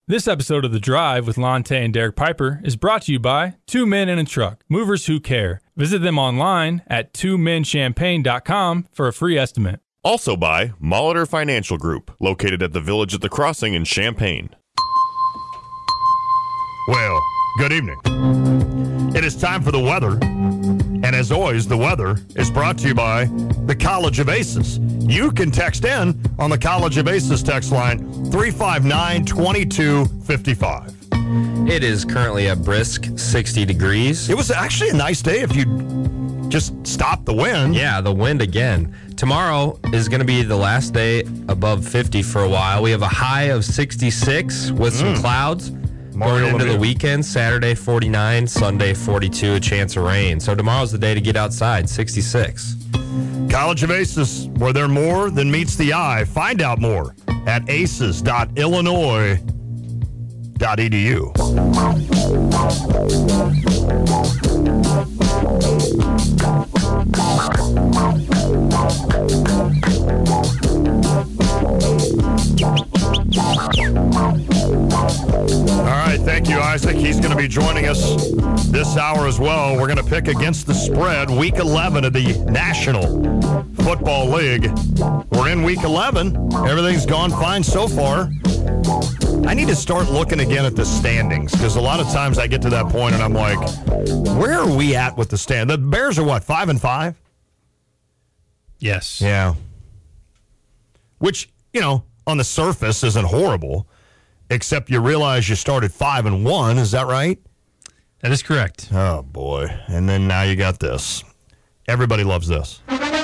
This episode of The Drive with Lonte and Derek Piper is brought to you by Two Men in a Truck, movers who care. Visit them online at twomenchampagne.com for a free estimate. Also by Molitor Financial Group, located at the Village at the Crossing in Champaign. Well, good evening. It is time for the weather. And as always, the weather is brought to you by the College of Aces. You can text in on the College of Aces text line 359-2255. It is currently a brisk 60 degrees. It was actually a nice day if you just stopped the wind. Yeah, the wind again. Tomorrow is going to be the last day above 50 for a while. We have a high of 66 with some clouds. Going into the weekend, Saturday 49, Sunday 42, a chance of rain. So tomorrow's the day to get outside, 66. College of Aces, where they're more than meets the eye. Find out more at All right, thank you, Isaac. He's going to be joining us this hour as well. We're going to pick against the spread, Week 11 of the National Football League. We're in Week 11. Everything's gone fine so far. I need to start looking again at the standings because a lot of times I get to that point and I'm like, where are we at with the stand? The Bears are what, 5-5? Yes. Yeah. Which, you know, on the surface isn't horrible, except you realize you started 5-1. Is that right? That is correct. Oh, boy. And then now you got this. Everybody loves this.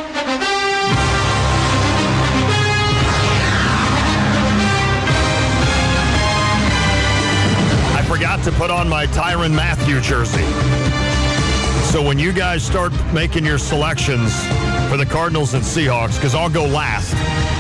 I forgot to put on my Tyrann Mathieu jersey. So when you guys start making your selections for the Cardinals and Seahawks, because I'll go last.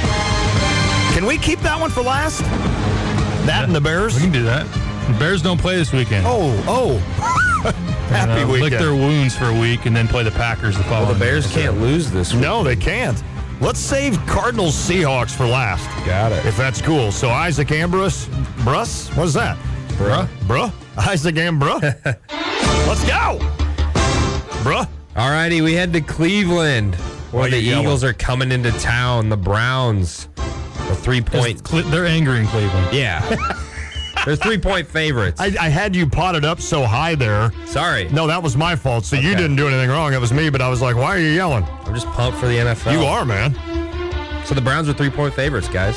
Can we keep that one for last? That and the Bears? We can do that. The Bears don't play this weekend. Oh. Happy weekend. Lick their wounds for a week and then play the Packers the following Well, the Bears can't lose this week. No, they can't. Let's save Cardinals Seahawks for last. Got it. If that's cool. So Isaac Ambrose, Bruss? What is that? Bruh? Isaac Ambrose? Let's go! Bruh? All righty, we head to Cleveland, where the you Eagles are coming into town. The Browns, a 3-point. They're angry in Cleveland. Yeah. They're 3-point favorites. I had you potted up so high there. Sorry. No, that was my fault. So you Okay. didn't do anything wrong. It was me, but I was like, why are you yelling? I'm just pumped for the NFL. You are, man. So the Browns are 3-point favorites, guys.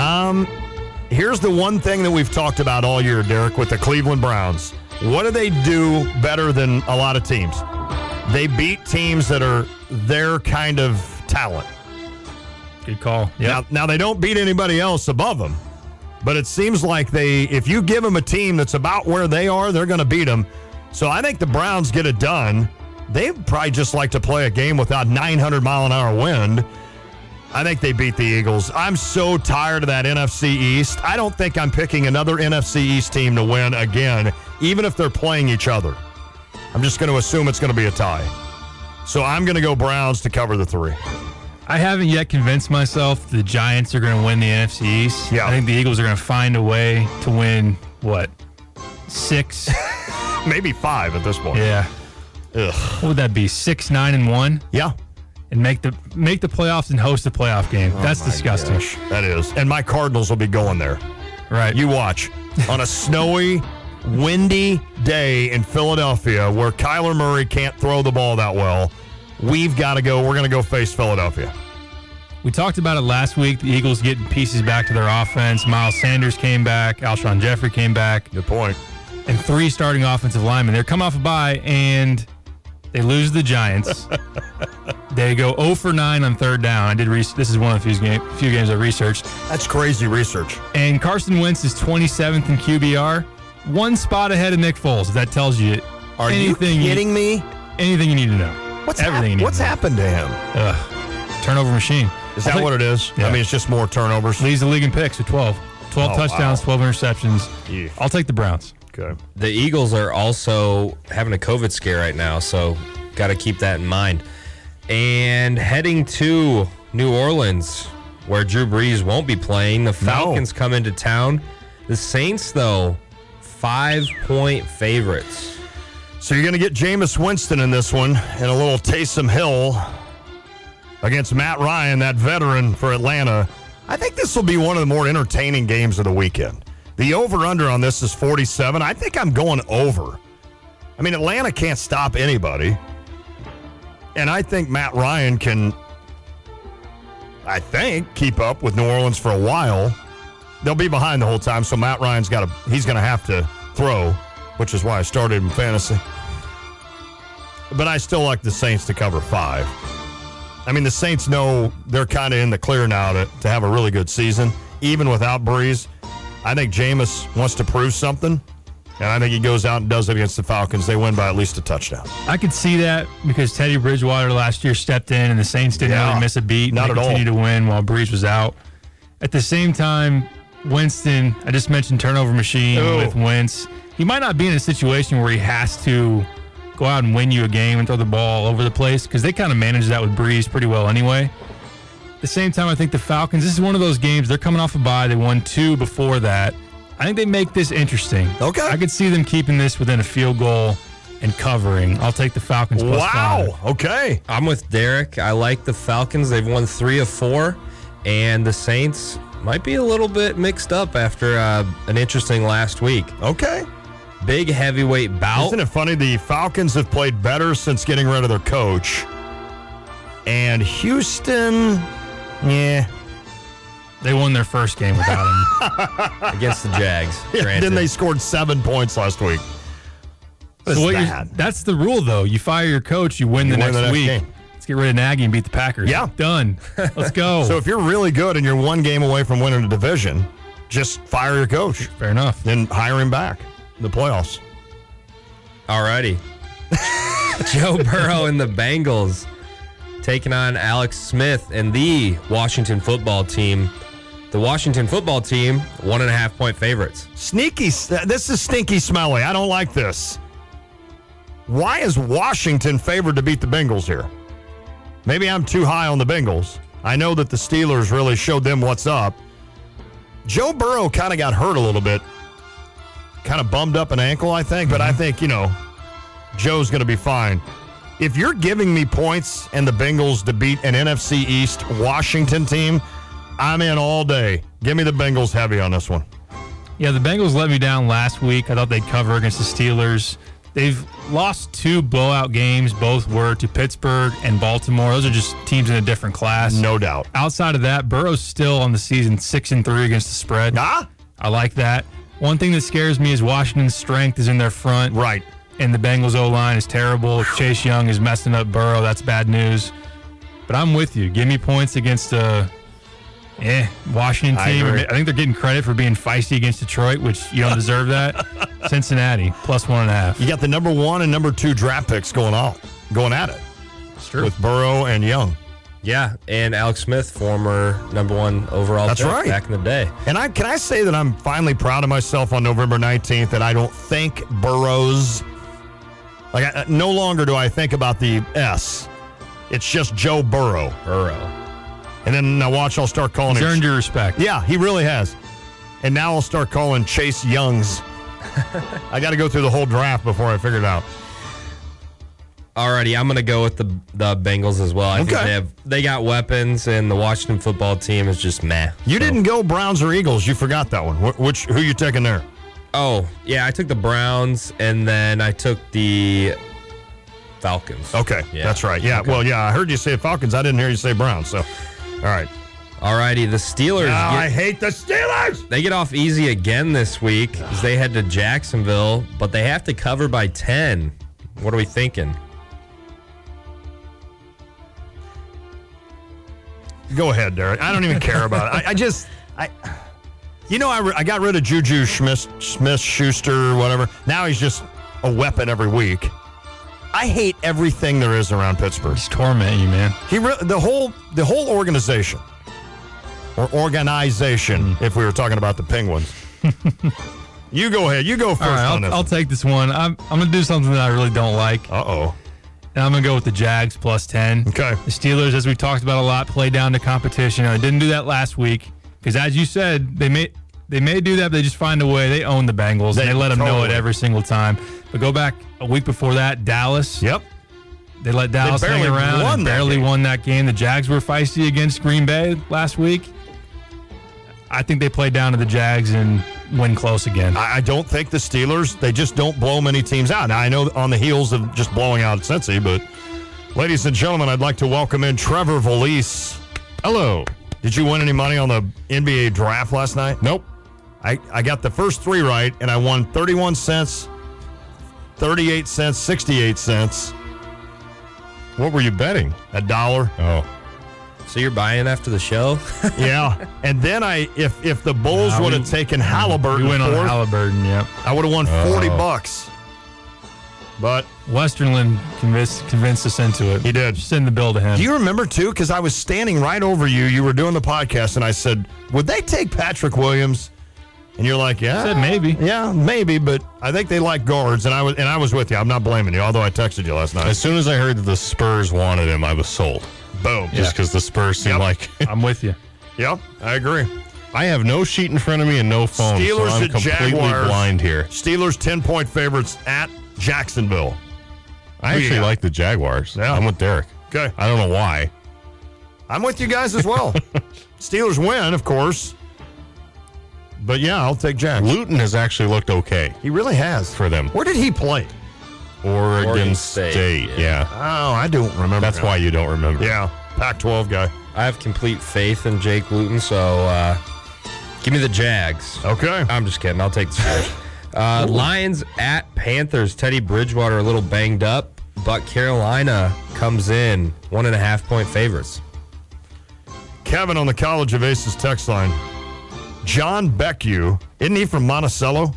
Here's the one thing that we've talked about all year, Derek, with the Cleveland Browns. What do they do better than a lot of teams? They beat teams that are their kind of talent. Good call. Yeah. Now they don't beat anybody else above them, but it seems like if you give them a team that's about where they are, they're going to beat them. So I think the Browns get it done. They probably just like to play a game without 900-mile-an-hour wind. I think they beat the Eagles. I'm so tired of that NFC East. I don't think I'm picking another NFC East team to win again, even if they're playing each other. I'm just going to assume it's going to be a tie. So I'm going to go Browns to cover the 3. I haven't yet convinced myself the Giants are going to win the NFC East. Yeah. I think the Eagles are going to find a way to win, 6? Maybe 5 at this point. Yeah. Ugh. What would that be, 6, 9, and 1? Yeah. And make the playoffs and host a playoff game. That's disgusting. Gosh, that is. And my Cardinals will be going there. Right. You watch. On a snowy, windy day in Philadelphia where Kyler Murray can't throw the ball that well, we've got to go. We're going to go face Philadelphia. We talked about it last week. The Eagles getting pieces back to their offense. Miles Sanders came back. Alshon Jeffrey came back. Good point. And 3 starting offensive linemen. They're come off a bye, and they lose the Giants. They go 0 for 9 on third down. This is one of the few games I researched. That's crazy research. And Carson Wentz is 27th in QBR, 1 spot ahead of Nick Foles. If that tells you Are you kidding me? Anything you need to know. What's happened to him? Turnover machine. Is that what it is? Yeah. I mean, it's just more turnovers. Leads the league in picks with 12. 12 touchdowns, wow. 12 interceptions. Yeah. I'll take the Browns. Okay. The Eagles are also having a COVID scare right now, so got to keep that in mind. And heading to New Orleans, where Drew Brees won't be playing, the Falcons come into town The Saints, though, 5-point favorites. So you're going to get Jameis Winston in this one and a little Taysom Hill against Matt Ryan, that veteran for Atlanta. I think this will be one of the more entertaining games of the weekend. The over-under on this is 47. I think I'm going over. I mean, Atlanta can't stop anybody. And I think Matt Ryan can, keep up with New Orleans for a while. They'll be behind the whole time, so Matt Ryan's he's going to have to throw, which is why I started in fantasy. But I still like the Saints to cover 5. I mean, the Saints know they're kind of in the clear now to have a really good season, even without Breeze. I think Jameis wants to prove something, and I think he goes out and does it against the Falcons. They win by at least a touchdown. I could see that because Teddy Bridgewater last year stepped in, and the Saints didn't really miss a beat. Not and they at all. continued to win while Breeze was out. At the same time, Winston, I just mentioned turnover machine with Wentz. He might not be in a situation where he has to go out and win you a game and throw the ball all over the place because they kind of manage that with Breeze pretty well anyway. At the same time, I think the Falcons, this is one of those games, they're coming off a bye. They won 2 before that. I think they make this interesting. Okay. I could see them keeping this within a field goal and covering. I'll take the Falcons plus 5. Okay. I'm with Derek. I like the Falcons. They've won 3 of 4, and the Saints might be a little bit mixed up after an interesting last week. Okay. Big heavyweight bout. Isn't it funny? The Falcons have played better since getting rid of their coach. And Houston, They won their first game without him. Against the Jags. Then they scored 7 points last week. That's the rule, though. You fire your coach, you win the next week. Game. Let's get rid of Nagy and beat the Packers. Yeah. Done. Let's go. So if you're really good and you're 1 game away from winning the division, just fire your coach. Fair enough. Then hire him back in the playoffs. Alrighty. Joe Burrow and the Bengals taking on Alex Smith and the Washington football team. The Washington football team, 1.5-point favorites. Sneaky. This is stinky smelly. I don't like this. Why is Washington favored to beat the Bengals here? Maybe I'm too high on the Bengals. I know that the Steelers really showed them what's up. Joe Burrow kind of got hurt a little bit. Kind of bummed up an ankle, I think. But I think, Joe's going to be fine. If you're giving me points and the Bengals to beat an NFC East Washington team, I'm in all day. Give me the Bengals heavy on this one. Yeah, the Bengals let me down last week. I thought they'd cover against the Steelers. They've lost 2 blowout games. Both were to Pittsburgh and Baltimore. Those are just teams in a different class. No doubt. Outside of that, Burrow's still on the season 6-3 against the spread. I like that. One thing that scares me is Washington's strength is in their front. Right. And the Bengals O-line is terrible. If Chase Young is messing up Burrow, that's bad news. But I'm with you. Give me points against Washington team. I think they're getting credit for being feisty against Detroit, which you don't deserve that. Cincinnati, plus 1.5. You got the number 1 and number 2 draft picks going at it. It's true. With Burrow and Young. Yeah, and Alex Smith, former number 1 overall That's pick right. back in the day. And can I say that I'm finally proud of myself on November 19th that I don't think Burrow's, no longer do I think about the S. It's just Joe Burrow. And then now watch, I'll start calling He's him. earned your respect. Yeah, he really has. And now I'll start calling Chase Youngs. I got to go through the whole draft before I figure it out. Alrighty, I'm going to go with the Bengals as well. I think they got weapons, and the Washington football team is just meh. You didn't go Browns or Eagles. You forgot that one. Who you taking there? Oh, yeah, I took the Browns, and then I took the Falcons. Okay, that's right. Yeah, okay. Well, yeah, I heard you say Falcons. I didn't hear you say Browns, so all right. Alrighty, the Steelers. I hate the Steelers! They get off easy again this week as they head to Jacksonville, but they have to cover by 10. What are we thinking? Go ahead, Derek. I don't even care about it. I got rid of Juju Smith-Schuster or whatever. Now he's just a weapon every week. I hate everything there is around Pittsburgh. He's tormenting you, man. The whole organization, or organization, if we were talking about the Penguins. You go ahead. You go first. All right, on this. I'll take this one. I'm going to do something that I really don't like. Uh-oh. And I'm going to go with the Jags plus 10. Okay. The Steelers, as we talked about a lot, play down to competition. They didn't do that last week because, as you said, they made They may do that, but they just find a way. They own the Bengals, and they let them know it every single time. But go back a week before that, Dallas. Yep. They let Dallas hang around and barely won that game. The Jags were feisty against Green Bay last week. I think they play down to the Jags and win close again. I don't think the Steelers, they just don't blow many teams out. Now, I know on the heels of just blowing out Cincy, but ladies and gentlemen, I'd like to welcome in Trevor Valise. Hello. Did you win any money on the NBA draft last night? Nope. I got the first 3 right, and I won 31 cents, 38 cents, 68 cents. What were you betting? $1. Oh. So you're buying after the show? Yeah. And then if the Bulls would have taken Halliburton, we went on Halliburton, yep. I would have won $40. But Westerland convinced us into it. He did. Just send the bill to him. Do you remember, too? Because I was standing right over you. You were doing the podcast, and I said, would they take Patrick Williams? And you're like, yeah. I said maybe. Yeah, maybe, but I think they like guards, and I was with you. I'm not blaming you, although I texted you last night. As soon as I heard that the Spurs wanted him, I was sold. Boom. Just because the Spurs seem like... I'm with you. Yep, I agree. I have no sheet in front of me and no phone, Steelers so I'm at completely Jaguars. blind here. Steelers 10-point favorites at Jacksonville. I actually like the Jaguars. Yeah. I'm with Derek. Okay. I don't know why. I'm with you guys as well. Steelers win, of course. But, yeah, I'll take Jags. Luton has actually looked okay He really has. for them. Where did he play? Oregon State. Yeah. Oh, I don't remember. That's why you don't remember. Yeah, Pac-12 guy. I have complete faith in Jake Luton, so give me the Jags. Okay. I'm just kidding. I'll take the Spurs. Lions at Panthers. Teddy Bridgewater a little banged up, but Carolina comes in 1.5-point favorites. Kevin on the College of Aces text line. John Beckwith, isn't he from Monticello?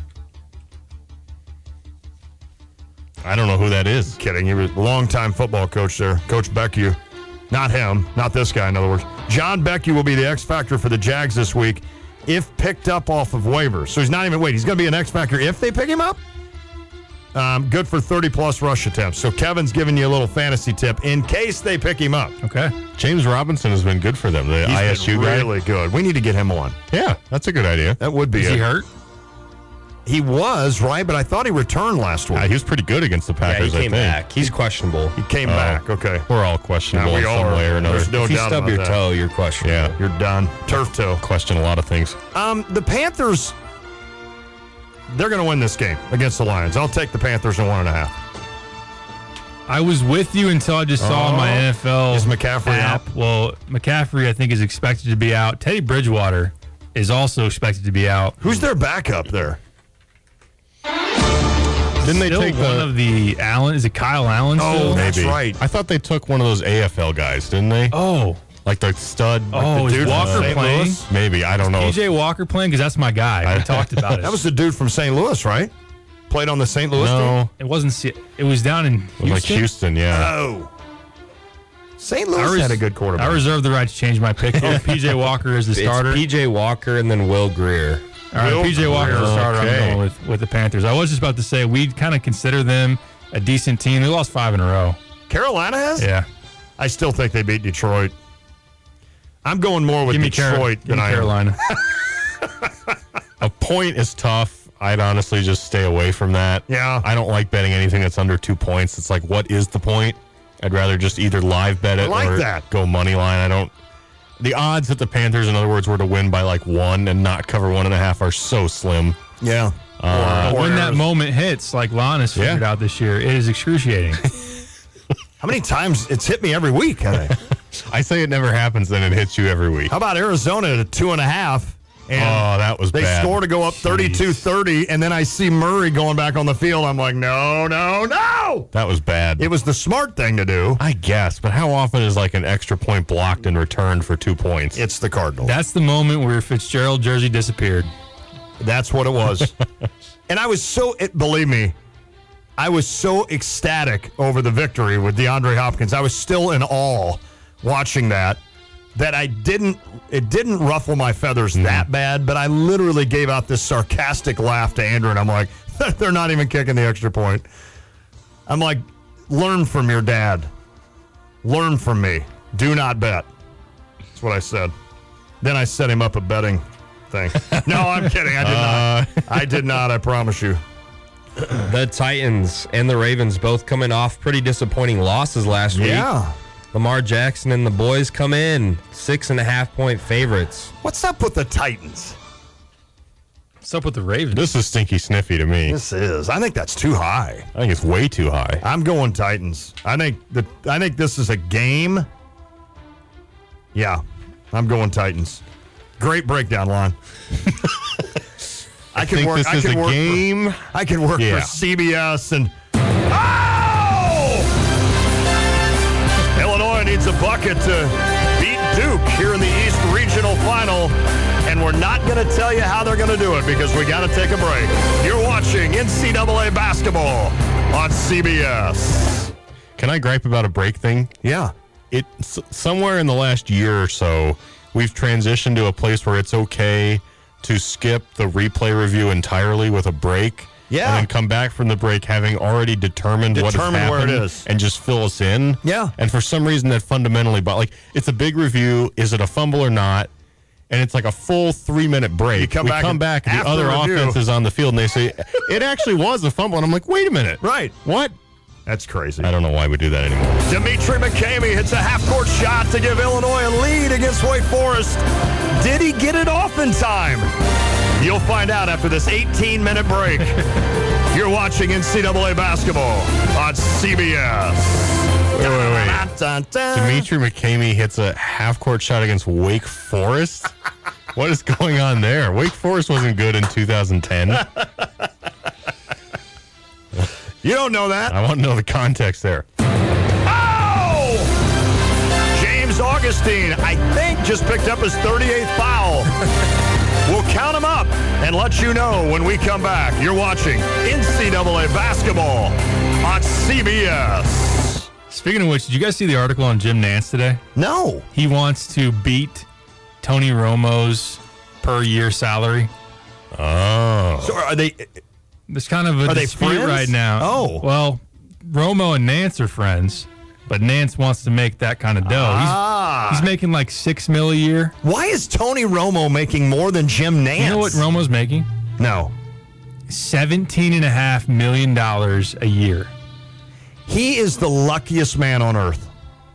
I don't know who that is. Kidding. He was a longtime football coach there. Coach Beckwith. Not him. Not this guy, in other words. John Beckwith will be the X Factor for the Jags this week if picked up off of waivers. So he's not even, he's going to be an X Factor if they pick him up? Good for 30-plus rush attempts. So Kevin's giving you a little fantasy tip in case they pick him up. Okay. James Robinson has been good for them. The He's ISU been guy. really good. We need to get him on. Yeah, that's a good idea. That would be Is it. he hurt? He was, right? But I thought he returned last week. He was pretty good against the Yeah, Packers, he I came think. back. He's questionable. He came back. Okay. We're all questionable Yeah, we in some are. way or another. There's no If you doubt stub about your that. toe, you're questionable. Yeah. You're done. Turf toe. Question a lot of things. The Panthers, they're going to win this game against the Lions. I'll take the Panthers in 1.5. I was with you until I just saw my NFL Is McCaffrey app. out? Well, McCaffrey, I think, is expected to be out. Teddy Bridgewater is also expected to be out. Who's their backup there? Didn't they Still take one of the Allen? Is it Kyle Allen? Still? that's Maybe. right. I thought they took one of those AFL guys, didn't they? Oh, Like the stud. Oh, like the is dude Walker from St. playing? Louis? Maybe. I don't know. PJ Walker playing? Because that's my guy. We talked about it. That was the dude from St. Louis, right? Played on the St. Louis team? No. It wasn't. It was down in It was like Houston, yeah. Oh. St. Louis had a good quarterback. I reserve the right to change my pick. PJ Walker is the starter. It's PJ Walker and then Will Greer. All right, Will PJ Walker is the starter. Okay. I'm going with the Panthers. I was just about to say we kind of consider them a decent team. They lost 5 in a row. Carolina has? Yeah. I still think they beat Detroit. I'm going more with Give me Detroit Give than me I am. Carolina. A point is tough. I'd honestly just stay away from that. Yeah. I don't like betting anything that's under 2 points. It's like, what is the point? I'd rather just either live bet it like or that. go money line. I don't. The odds that the Panthers, in other words, were to win by like 1 and not cover 1.5 are so slim. Yeah. But when that moment hits, like Lon has figured Yeah. out this year, it is excruciating. How many times? It's hit me every week, I think. I say it never happens, then it hits you every week. How about Arizona at a 2.5? And Oh, that was they bad. score to go up 32-30, and then I see Murray going back on the field. I'm like, no. That was bad. It was the smart thing to do. I guess, but how often is like an extra point blocked and returned for 2 points? It's the Cardinals. That's the moment where Fitzgerald jersey disappeared. That's what it was. And I was believe me, I was so ecstatic over the victory with DeAndre Hopkins. I was still in awe watching that it didn't ruffle my feathers that bad, but I literally gave out this sarcastic laugh to Andrew, and I'm like, they're not even kicking the extra point. I'm like, learn from your dad. Learn from me. Do not bet. That's what I said. Then I set him up a betting Thanks. No, I'm kidding. I did not. I did not. I promise you. The Titans and the Ravens both coming off pretty disappointing losses last week. Yeah. Lamar Jackson and the boys come in 6.5-point favorites. What's up with the Titans? What's up with the Ravens? This is stinky sniffy to me. This is. I think that's too high. I think it's way too high. I'm going Titans. I think this is a game. Yeah, I'm going Titans. Great breakdown, Lon. I can work. This is a game. I can work for CBS and. Illinois needs a bucket to beat Duke here in the East Regional Final, and we're not going to tell you how they're going to do it because we got to take a break. You're watching NCAA basketball on CBS. Can I gripe about a break thing? Yeah. Somewhere in the last year or so, we've transitioned to a place where it's okay to skip the replay review entirely with a break. Yeah. And then come back from the break having already determined what has happened where it is. and just fill us in. Yeah. And for some reason that fundamentally, but like it's a big review. Is it a fumble or not? And it's like a full 3-minute break. You come back and the other offense is on the field and they say, it actually was a fumble. And I'm like, wait a minute. Right. What? That's crazy. I don't know why we do that anymore. Dimitri McCamey hits a half-court shot to give Illinois a lead against Wake Forest. Did he get it off in time? You'll find out after this 18-minute break. You're watching NCAA basketball on CBS. Wait. Dimitri McCamey hits a half-court shot against Wake Forest? What is going on there? Wake Forest wasn't good in 2010. You don't know that? I want to know the context there. Oh! James Augustine, I think, just picked up his 38th foul. We'll count him up and let you know when we come back. You're watching NCAA basketball on CBS. Speaking of which, did you guys see the article on Jim Nantz today? No. He wants to beat Tony Romo's per year salary. Oh. So are they... There's kind of a dispute right now. Oh. Well, Romo and Nantz are friends, but Nantz wants to make that kind of dough. He's making like $6 million a year. Why is Tony Romo making more than Jim Nantz? You know what Romo's making? No. $17.5 million a year. He is the luckiest man on earth.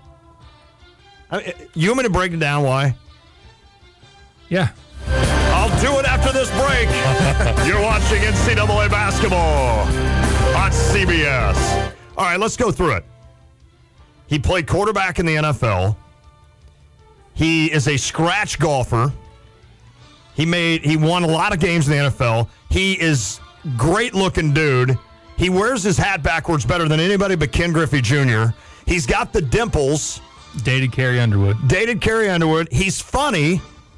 You want me to break it down why? Yeah. I'll do it after this break. You're watching NCAA basketball on CBS. All right, let's go through it. He played quarterback in the NFL. He is a scratch golfer. He won a lot of games in the NFL. He is great-looking dude. He wears his hat backwards better than anybody but Ken Griffey Jr. He's got the dimples. Dated Carrie Underwood. He's funny.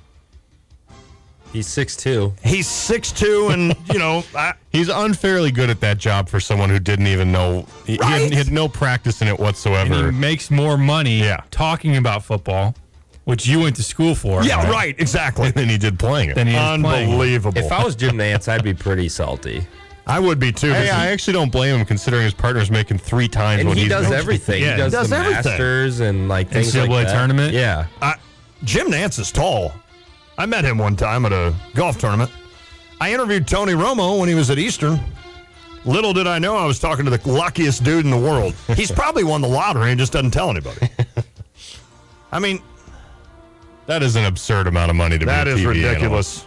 He's 6'2". He's 6'2", and, you know... He's unfairly good at that job for someone who didn't even know. He had no practice in it whatsoever. And he makes more money talking about football, which you went to school for. Yeah, right, exactly. Than he did playing it. Unbelievable. If I was Jim Nantz, I'd be pretty salty. I would be too. Hey, I actually don't blame him considering his partner's making 3 times and what he does making. everything. Yeah, he does the everything. Masters and like things like NCAA that. tournament? Yeah. Jim Nantz is tall. I met him one time at a golf tournament. I interviewed Tony Romo when he was at Eastern. Little did I know I was talking to the luckiest dude in the world. He's probably won the lottery and just doesn't tell anybody. I mean, that is an absurd amount of money to be a TV that is ridiculous.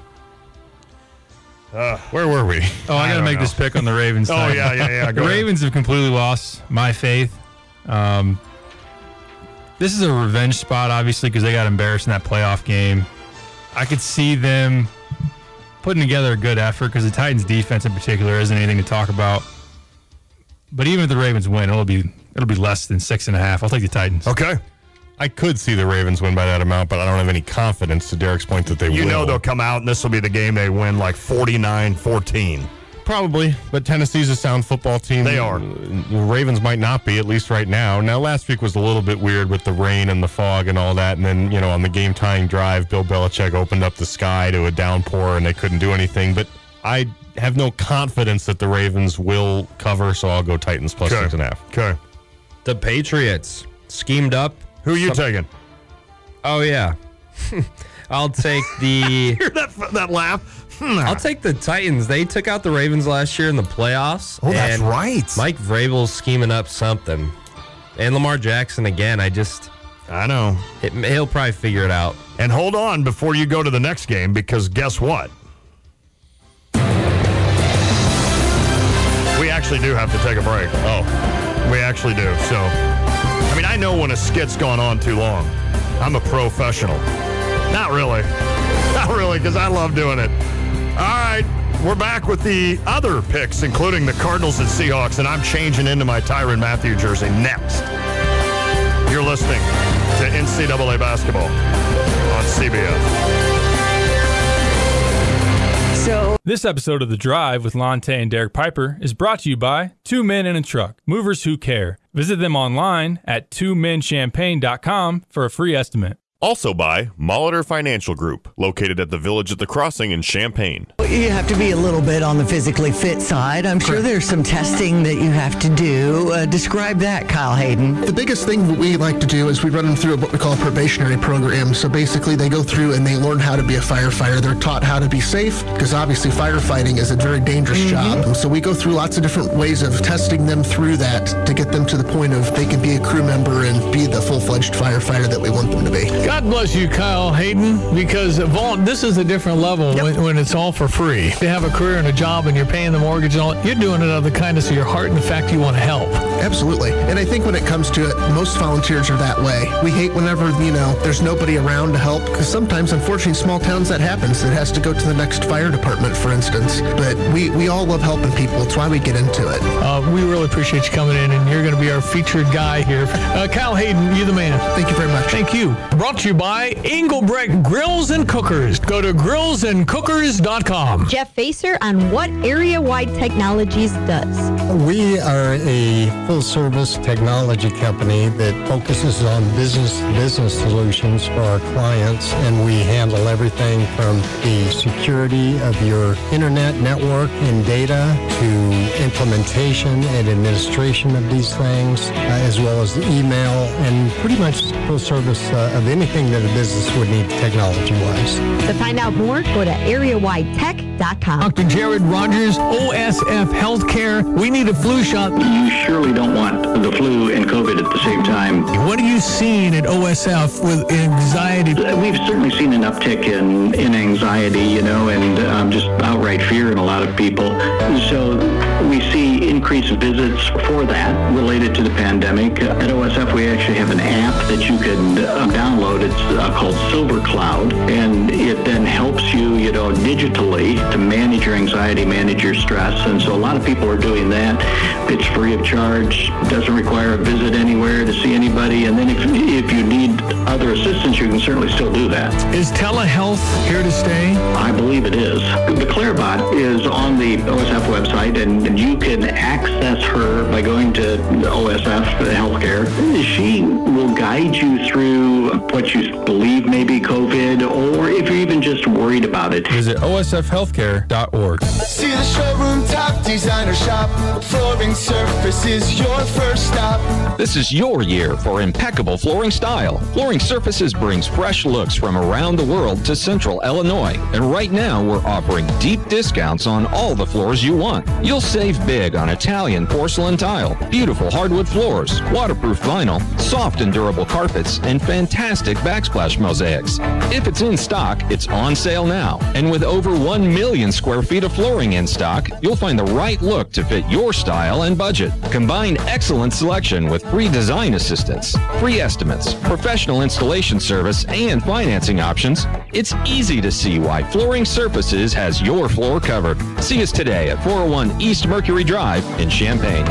Where were we? Oh, I got to make this pick on the Ravens. Oh, time. yeah. The Ravens have completely lost my faith. This is a revenge spot, obviously, because they got embarrassed in that playoff game. I could see them putting together a good effort because the Titans' defense in particular isn't anything to talk about. But even if the Ravens win, it'll be less than 6.5. I'll take the Titans. Okay. I could see the Ravens win by that amount, but I don't have any confidence to Derek's point that they will. You know they'll come out, and this will be the game they win like 49-14. Probably, but Tennessee's a sound football team. They are. The Ravens might not be, at least right now. Now, last week was a little bit weird with the rain and the fog and all that, and then, on the game-tying drive, Bill Belichick opened up the sky to a downpour, and they couldn't do anything. But I have no confidence that the Ravens will cover, so I'll go Titans plus 6.5. Okay. The Patriots schemed up. Who are you taking? Oh, yeah. I'll take the. Hear that laugh? I'll take the Titans. They took out the Ravens last year in the playoffs. Oh, that's right. Mike Vrabel's scheming up something. And Lamar Jackson again. I know. He'll probably figure it out. And hold on before you go to the next game, because guess what? We actually do have to take a break. Oh, we actually do. So, I mean, I know when a skit's gone on too long. I'm a professional. Not really. Not really, because I love doing it. All right, we're back with the other picks, including the Cardinals and Seahawks, and I'm changing into my Tyrann Mathieu jersey next. You're listening to NCAA basketball on CBS. This episode of The Drive with Lonte and Derek Piper is brought to you by Two Men in a Truck, movers who care. Visit them online at twomenchampagne.com for a free estimate. Also by Molitor Financial Group, located at the Village at the Crossing in Champaign. You have to be a little bit on the physically fit side. I'm sure there's some testing that you have to do. Describe that, Kyle Hayden. The biggest thing we like to do is we run them through what we call a probationary program. So basically they go through and they learn how to be a firefighter. They're taught how to be safe, because obviously firefighting is a very dangerous job. So we go through lots of different ways of testing them through that to get them to the point of they can be a crew member and be the full-fledged firefighter that we want them to be. God bless you, Kyle Hayden, because this is a different level when it's all for free. To have a career and a job and you're paying the mortgage and all, you're doing it out of the kindness of your heart and the fact you want to help. Absolutely. And I think when it comes to it, most volunteers are that way. We hate whenever, there's nobody around to help, because sometimes, unfortunately, in small towns that happens. It has to go to the next fire department, for instance. But we all love helping people. It's why we get into it. We really appreciate you coming in, and you're going to be our featured guy here. Kyle Hayden, you're the man. Thank you very much. Thank you. Brought to you by Engelbrecht Grills and Cookers. Go to grillsandcookers.com. Jeff Facer on what Area Wide Technologies does. We are a full-service technology company that focuses on business solutions for our clients, and we handle everything from the security of your internet network and data to implementation and administration of these things, as well as the email and pretty much full service of anything that a business would need technology-wise. To find out more, go to areawidetech.com. Dr. Jared Rogers, OSF Healthcare. We need a flu shot. You surely don't want the flu and COVID at the same time. What are you seeing at OSF with anxiety? We've certainly seen an uptick in anxiety, and just outright fear in a lot of people. So we see increased visits for that related to the pandemic. At OSF, we actually have an app that you can download. It's called Silver Cloud, and it then helps you, digitally to manage your anxiety, manage your stress. And so a lot of people are doing that. It's free of charge, doesn't require a visit anywhere to see anybody. And then if you need other assistance, you can certainly still do that. Is telehealth here to stay? I believe it is. The ClareBot is on the OSF website, and you can access her by going to OSF Healthcare. She will guide you through what you believe may be COVID, or if you're even just worried about it. Visit osfhealthcare.org. See the showroom top designer shop. Flooring Surfaces, your first stop. This is your year for impeccable flooring style. Flooring Surfaces brings fresh looks from around the world to Central Illinois. And right now, we're offering deep discounts on all the floors you want. You'll save big on Italian porcelain tile, beautiful hardwood floors, waterproof vinyl, soft and durable carpets, and fantastic backsplash mosaics. If it's in stock, it's on sale now. And with over 1 million square feet of flooring in stock, you'll find the right look to fit your style and budget. Combine excellent selection with free design assistance, free estimates, professional installation service, and financing options. It's easy to see why Flooring Surfaces has your floor covered. See us today at 401 East Mercury Drive in Champaign.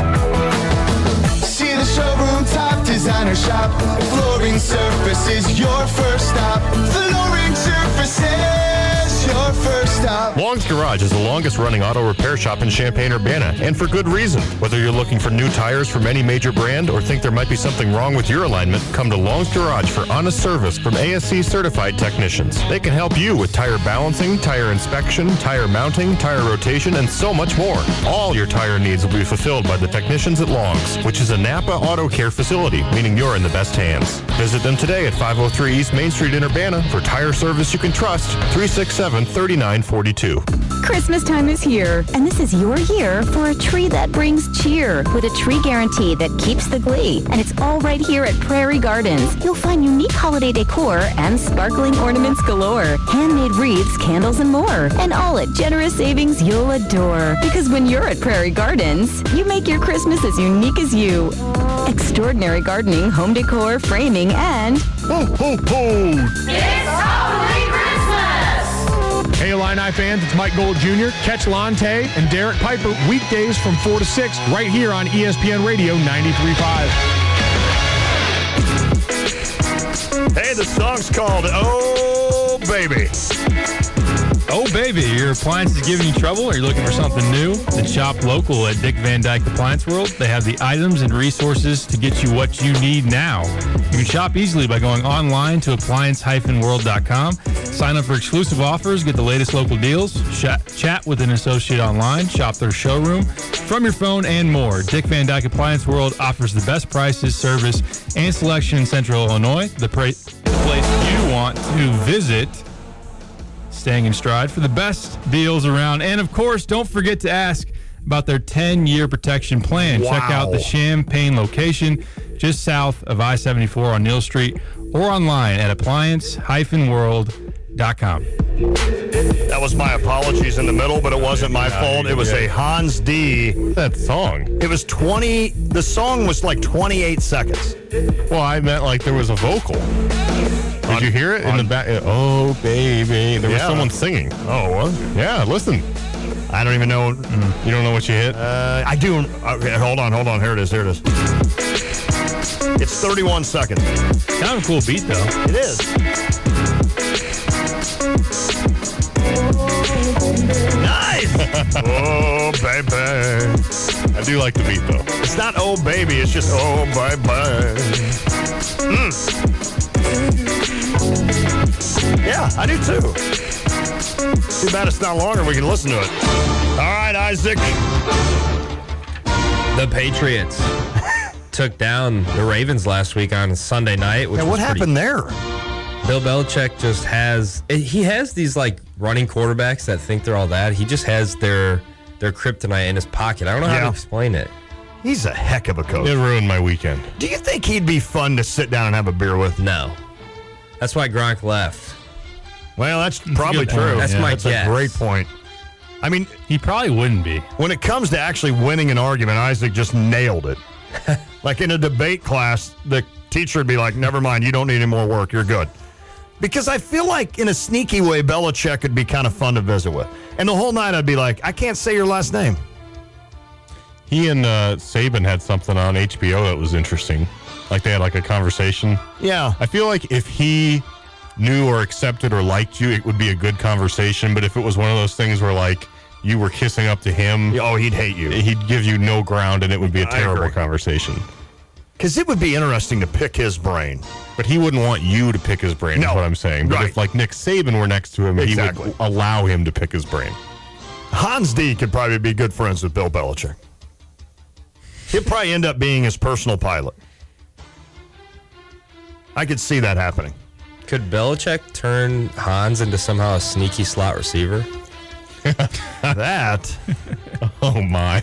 See the showroom top designer shop. Flooring Surfaces, your first stop. Flooring Surfaces, your first stop. Long's Garage is the longest-running auto repair shop in Champaign-Urbana, and for good reason. Whether you're looking for new tires from any major brand or think there might be something wrong with your alignment, come to Long's Garage for honest service from ASC-certified technicians. They can help you with tire balancing, tire inspection, tire mounting, tire rotation, and so much more. All your tire needs will be fulfilled by the technicians at Long's, which is a Napa Auto Care facility, meaning you're in the best hands. Visit them today at 503 East Main Street in Urbana for tire service you can trust, 367-3942. Christmas time is here, and this is your year for a tree that brings cheer with a tree guarantee that keeps the glee. And it's all right here at Prairie Gardens. You'll find unique holiday decor and sparkling ornaments galore, handmade wreaths, candles, and more. And all at generous savings you'll adore. Because when you're at Prairie Gardens, you make your Christmas as unique as you. Extraordinary gardening, home decor, framing, and... Ho, ho, ho! It's totally Christmas! Hey, Illini fans, it's Mike Gold Jr. Catch Lante and Derek Piper weekdays from 4 to 6 right here on ESPN Radio 93.5. Hey, the song's called Oh Baby. Oh, baby, your appliance is giving you trouble or you're looking for something new? Then shop local at Dick Van Dyke Appliance World. They have the items and resources to get you what you need now. You can shop easily by going online to appliance-world.com. Sign up for exclusive offers, get the latest local deals, chat with an associate online, shop their showroom from your phone, and more. Dick Van Dyke Appliance World offers the best prices, service, and selection in Central Illinois, the place you want to visit. Staying in stride for the best deals around. And, of course, don't forget to ask about their 10-year protection plan. Wow. Check out the Champaign location just south of I-74 on Neal Street or online at appliance-world.com. That was my apologies in the middle, but it wasn't my fault. It was a Hans D. That song. It was 20. The song was like 28 seconds. Well, I meant like there was a vocal. Did you hear it in the back? Oh, baby. There was someone singing. Oh, what? Yeah, listen. I don't even know. You don't know what you hit? I do. Okay, hold on. Here it is. It's 31 seconds. Kind of a cool beat, though. It is. Nice! Oh, baby. I do like the beat, though. It's not oh, baby. It's just oh, bye-bye. Yeah, I do too. Too bad it's not longer. We can listen to it. All right, Isaac. The Patriots took down the Ravens last week on Sunday night. Which what happened there? Bill Belichick just has these like running quarterbacks that think they're all that. He just has their kryptonite in his pocket. I don't know how to explain it. He's a heck of a coach. It ruined my weekend. Do you think he'd be fun to sit down and have a beer with? No. That's why Gronk left. Well, that's probably true. That's my guess. That's a great point. I mean, he probably wouldn't be. When it comes to actually winning an argument, Isaac just nailed it. Like in a debate class, the teacher would be like, never mind, you don't need any more work. You're good. Because I feel like in a sneaky way, Belichick would be kind of fun to visit with. And the whole night I'd be like, I can't say your last name. He and Saban had something on HBO that was interesting. Like they had like a conversation. Yeah. I feel like if he knew or accepted or liked you, it would be a good conversation. But if it was one of those things where like you were kissing up to him, he'd hate you. He'd give you no ground, and it would be a terrible conversation. Because it would be interesting to pick his brain. But he wouldn't want you to pick his brain, is what I'm saying. But if like Nick Saban were next to him, he would allow him to pick his brain. Hans D could probably be good friends with Bill Belichick. He'll probably end up being his personal pilot. I could see that happening. Could Belichick turn Hans into somehow a sneaky slot receiver? That. Oh, my.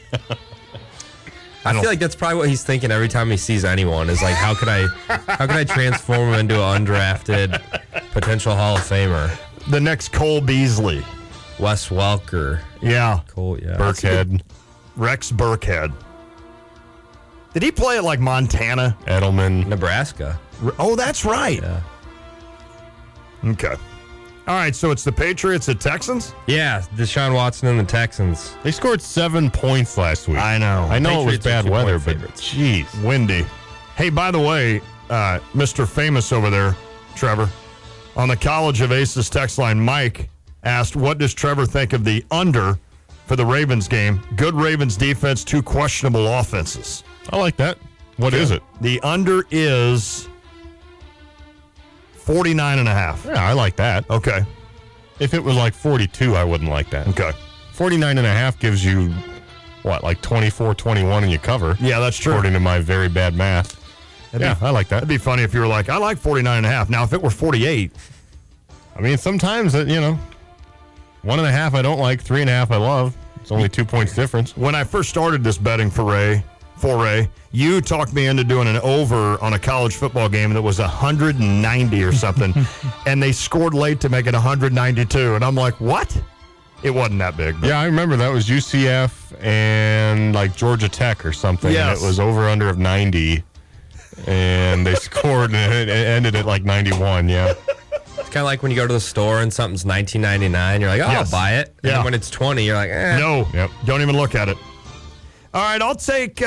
I feel like that's probably what he's thinking every time he sees anyone is like, how could I transform him into an undrafted potential Hall of Famer? The next Cole Beasley. Wes Welker. Yeah. Cole, yeah. Burkhead. Rex Burkhead. Did he play at like Montana? Edelman. Nebraska. Oh, that's right. Yeah. Okay. All right, so it's the Patriots at Texans? Yeah, Deshaun Watson and the Texans. They scored 7 points last week. I know. I know Patriots it was bad weather, but favorites. jeez. Windy. Hey, by the way, Mr. Famous over there, Trevor, on the College of Aces text line, Mike asked, what does Trevor think of the under for the Ravens game? Good Ravens defense, 2 questionable offenses. I like that. What is it? The under is 49.5. Yeah, I like that. Okay. If it was like 42, I wouldn't like that. Okay. 49.5 gives you, like 24-21 and you cover. Yeah, that's true. According to my very bad math. I like that. That'd be funny if you were like, I like 49.5. Now, if it were 48. I mean, sometimes, 1.5 I don't like, 3.5 I love. It's only 2 points difference. When I first started this betting foray, you talked me into doing an over on a college football game that was 190 or something, and they scored late to make it 192. And I'm like, what? It wasn't that big. Yeah, I remember that was UCF and like Georgia Tech or something. Yes. And it was over under of 90, and they scored, and it ended at like 91. Yeah. It's kind of like when you go to the store and something's $19.99. You're like, oh, Yes. I'll buy it. And then when it's 20, you're like, eh. No. Yep. Don't even look at it. All right, I'll take.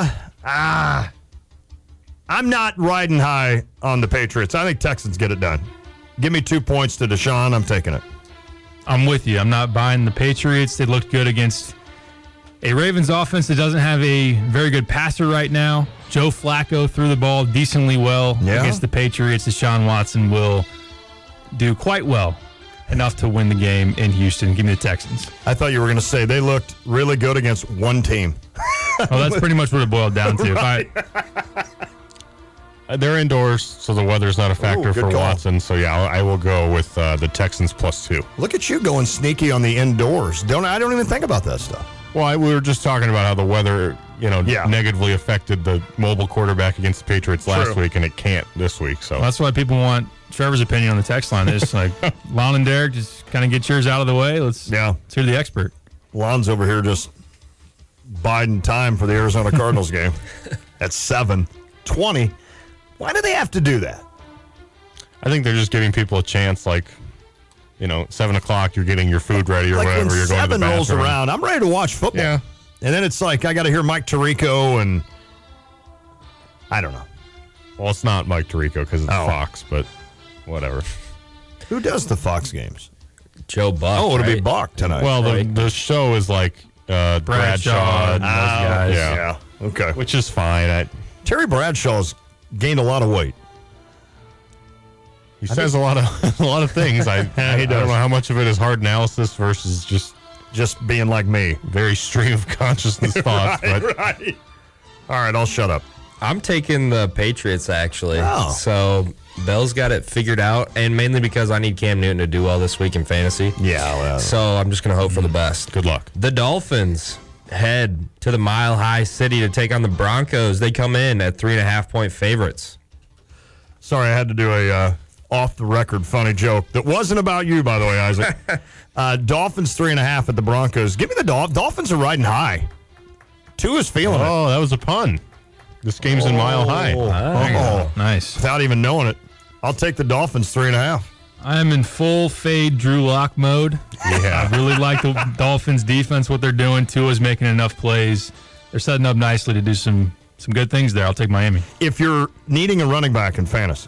I'm not riding high on the Patriots. I think Texans get it done. Give me 2 points to Deshaun. I'm taking it. I'm with you. I'm not buying the Patriots. They looked good against a Ravens offense that doesn't have a very good passer right now. Joe Flacco threw the ball decently well against the Patriots. Deshaun Watson will do quite well, enough to win the game in Houston. Give me the Texans. I thought you were going to say they looked really good against one team. Well, that's pretty much what it boiled down to. Right. They're indoors, so the weather's not a factor for call. Watson. So, yeah, I will go with the Texans +2. Look at you going sneaky on the indoors. I don't even think about that stuff. Well, we were just talking about how the weather, negatively affected the mobile quarterback against the Patriots last week, and it can't this week. So Well, that's why people want Trevor's opinion on the text line. It's like, Lon and Derek, just kind of get yours out of the way. Let's hear the expert. Lon's over here just biding time for the Arizona Cardinals game at 7:20. Why do they have to do that? I think they're just giving people a chance, 7 o'clock, you're getting your food ready or Like whatever. when You're going to the 7 rolls bathroom. around, I'm ready to watch football. Yeah. And then it's like, I got to hear Mike Tirico and I don't know. Well, it's not Mike Tirico because it's Fox, but whatever. Who does the Fox games? Joe Buck. Oh, it'll be Buck tonight. Well, the show is like Bradshaw and those guys. Yeah. Okay. Which is fine. Terry Bradshaw's gained a lot of weight. He says a lot of things. I don't know how much of it is hard analysis versus just being like me. Very stream of consciousness thoughts. Right. All right, I'll shut up. I'm taking the Patriots, actually. Oh. So Bell's got it figured out, and mainly because I need Cam Newton to do well this week in fantasy. Yeah. Well, so I'm just going to hope for the best. Good luck. The Dolphins head to the Mile High City to take on the Broncos. They come in at 3.5-point favorites. Sorry, I had to do a off-the-record funny joke that wasn't about you, by the way, Isaac. Dolphins 3.5 at the Broncos. Give me the Dolphins are riding high. 2 is feeling it. Oh, that was a pun. This game's in Mile High. Oh, nice. Without even knowing it. I'll take the Dolphins 3.5. I'm in full fade Drew Lock mode. Yeah. I really like the Dolphins defense, what they're doing. Tua's making enough plays. They're setting up nicely to do some good things there. I'll take Miami. If you're needing a running back in fantasy,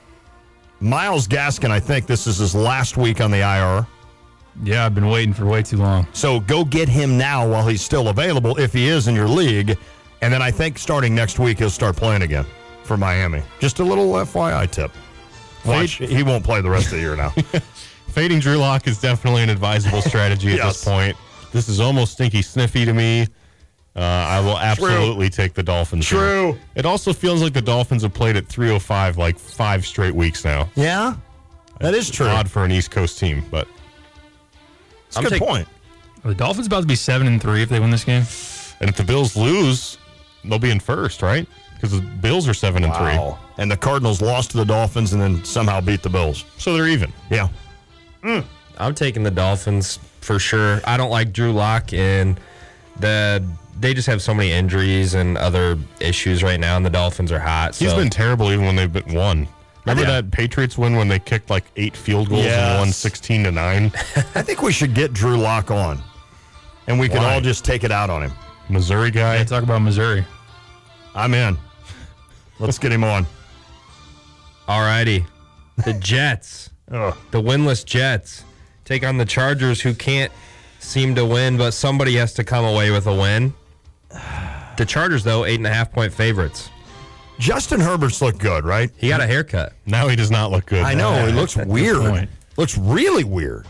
Myles Gaskin, I think this is his last week on the IR. Yeah, I've been waiting for way too long. So go get him now while he's still available, if he is in your league. And then I think starting next week, he'll start playing again for Miami. Just a little FYI tip. Watch, he won't play the rest of the year now. Fading Drew Lock is definitely an advisable strategy at this point. This is almost stinky sniffy to me. I will absolutely take the Dolphins. True. Here. It also feels like the Dolphins have played at 305 like 5 straight weeks now. Yeah, that is true. Odd for an East Coast team, but it's a good point. Are the Dolphins about to be 7-3 if they win this game? And if the Bills lose, they'll be in first, right? Because the Bills are 7-3. And the Cardinals lost to the Dolphins and then somehow beat the Bills. So they're even. Yeah. I'm taking the Dolphins for sure. I don't like Drew Lock, and they just have so many injuries and other issues right now, and the Dolphins are hot. He's been terrible even when they've won. Remember that Patriots win when they kicked like 8 field goals and won 16-9? I think we should get Drew Lock on, and we can all just take it out on him. Missouri guy. Yeah, talk about Missouri. I'm in. Let's get him on. All righty. The Jets, the winless Jets, take on the Chargers, who can't seem to win, but somebody has to come away with a win. The Chargers, though, 8.5-point favorites. Justin Herbert's looked good, right? He got a haircut. Now he does not look good. I know. He looks weird. Looks really weird.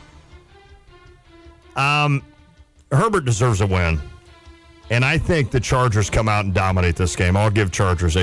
Herbert deserves a win. And I think the Chargers come out and dominate this game. I'll give Chargers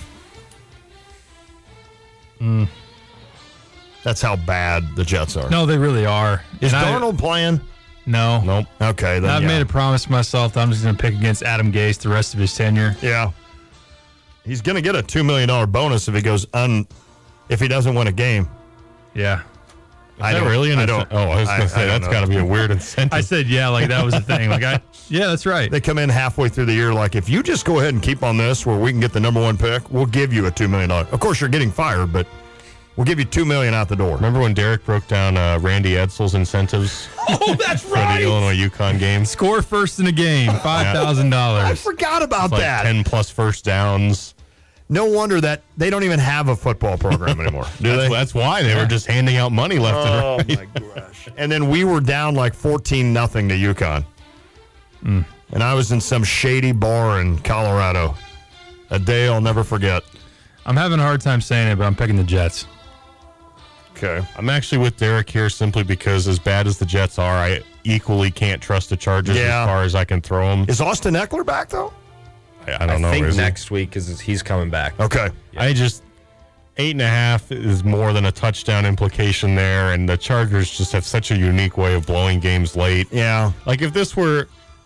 8.5. That's how bad the Jets are. No, they really are. Is Darnold playing? No. Nope. Okay, then I've made a promise to myself that I'm just going to pick against Adam Gase the rest of his tenure. Yeah. He's going to get a $2 million bonus if he goes if he doesn't win a game. Yeah. I don't really. I was going to say that's got to be a weird incentive. I said like that was the thing. Yeah, that's right. They come in halfway through the year like, if you just go ahead and keep on this where we can get the number one pick, we'll give you a $2 million. Of course, you're getting fired, but we'll give you $2 million out the door. Remember when Derek broke down Randy Edsall's incentives? Oh, that's right. For the Illinois-UConn game. Score first in a game, $5,000. I forgot about like that. 10 plus first downs. No wonder that they don't even have a football program anymore. Do they? That's why they were just handing out money left and right. Oh, my gosh. And then we were down like 14-0 to UConn. And I was in some shady bar in Colorado. A day I'll never forget. I'm having a hard time saying it, but I'm picking the Jets. Okay. I'm actually with Derek here simply because as bad as the Jets are, I equally can't trust the Chargers as far as I can throw them. Is Austin Eckler back, though? I don't know. I think next week he's coming back. Okay. Yeah. I just 8.5 is more than a touchdown implication there, and the Chargers just have such a unique way of blowing games late. Yeah. Like if this were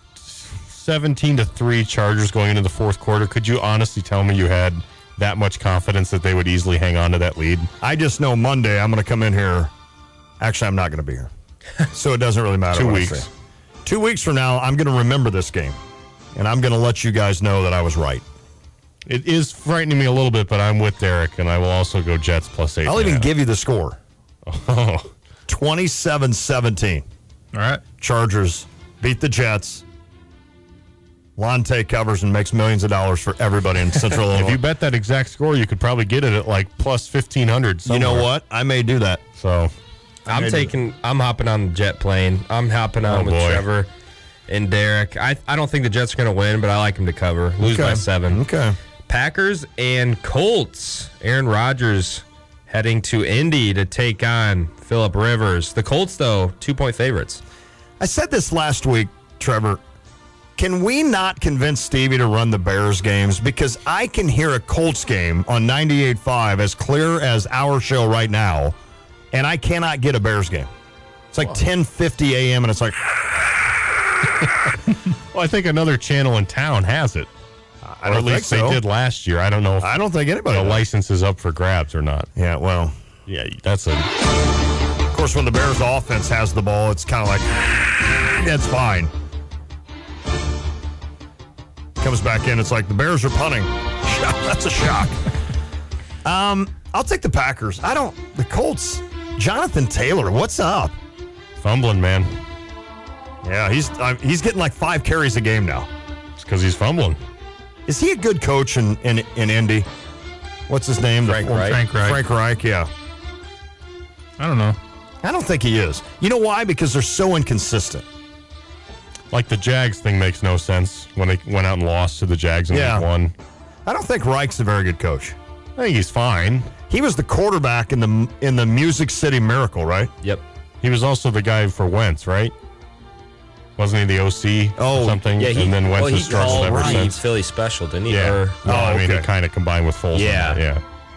17-3 Chargers going into the fourth quarter, could you honestly tell me you had that much confidence that they would easily hang on to that lead? I just know Monday I'm going to come in here. Actually, I'm not going to be here. So it doesn't really matter. 2 weeks. 2 weeks from now, I'm going to remember this game. And I'm going to let you guys know that I was right. It is frightening me a little bit, but I'm with Derek, and I will also go Jets plus 8. I'll even give you the score. Oh. 27-17. All right. Chargers beat the Jets. Lonte covers and makes millions of dollars for everybody in Central Illinois. If you bet that exact score, you could probably get it at like plus 1,500 somewhere. You know what? I may do that. So I'm hopping on the jet plane. I'm hopping on with Trevor and Derek. I don't think the Jets are going to win, but I like them to cover. Lose by 7. Okay. Packers and Colts. Aaron Rodgers heading to Indy to take on Phillip Rivers. The Colts, though, 2-point favorites. I said this last week, Trevor. Can we not convince Stevie to run the Bears games? Because I can hear a Colts game on 98.5 as clear as our show right now, and I cannot get a Bears game. It's like 10:50 a.m., and it's like... Well, I think another channel in town has it. I don't or at least think so. They did last year. I don't know if I don't think anybody the does. license is up for grabs or not. Yeah, well... Yeah, that's a... Of course, when the Bears offense has the ball, it's kind of like, that's fine. Comes back in, it's like the Bears are punting. That's a shock. I'll take the Packers. The Colts. Jonathan Taylor, what's up? Fumbling, man. Yeah, he's getting like 5 carries a game now. It's because he's fumbling. Is he a good coach in Indy? What's his name? Frank Reich. Frank Reich, yeah. I don't know. I don't think he is. You know why? Because they're so inconsistent. Like the Jags thing makes no sense when they went out and lost to the Jags in week 1. I don't think Reich's a very good coach. I think he's fine. He was the quarterback in the Music City Miracle, right? Yep. He was also the guy for Wentz, right? Wasn't he the OC or something? Yeah, and then Wentz has struggled ever since. Philly special, didn't he? Yeah. I mean, he kind of combined with Foles. Yeah. Yeah.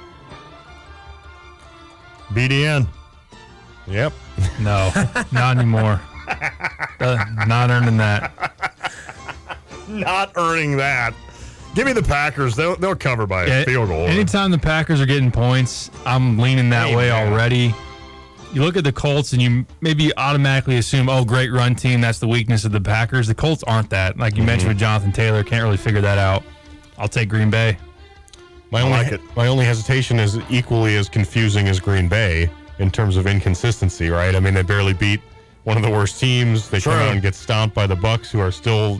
BDN. Yep. No, not anymore. Not earning that. Not earning that. Give me the Packers. They'll cover by a field goal. Anytime the Packers are getting points, I'm leaning that way already. You look at the Colts and you maybe automatically assume, great run team, that's the weakness of the Packers. The Colts aren't that. Like you mentioned with Jonathan Taylor, can't really figure that out. I'll take Green Bay. My only hesitation is equally as confusing as Green Bay in terms of inconsistency, right? I mean, they barely beat one of the worst teams. They come out and get stomped by the Bucs, who are still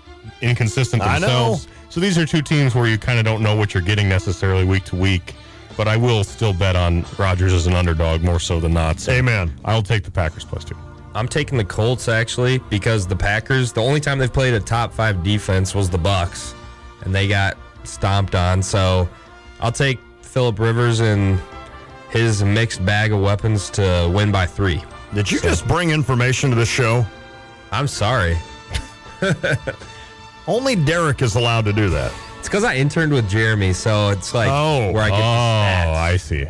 inconsistent themselves. So these are two teams where you kind of don't know what you're getting necessarily week to week. but I will still bet on Rodgers as an underdog more so than not. So Amen. I'll take the Packers +2. I'm taking the Colts, actually, because the Packers, the only time they've played a top 5 defense was the Bucs, and they got stomped on. So I'll take Phillip Rivers and his mixed bag of weapons to win by 3. Did you just bring information to the show? I'm sorry. Only Derek is allowed to do that. It's because I interned with Jeremy, so it's like where I get the stats. I see.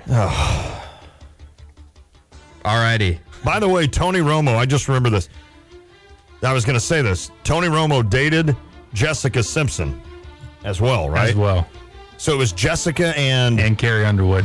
Alrighty. By the way, Tony Romo, I just remember this. I was going to say this. Tony Romo dated Jessica Simpson as well, right? As well. So it was Jessica and Carrie Underwood.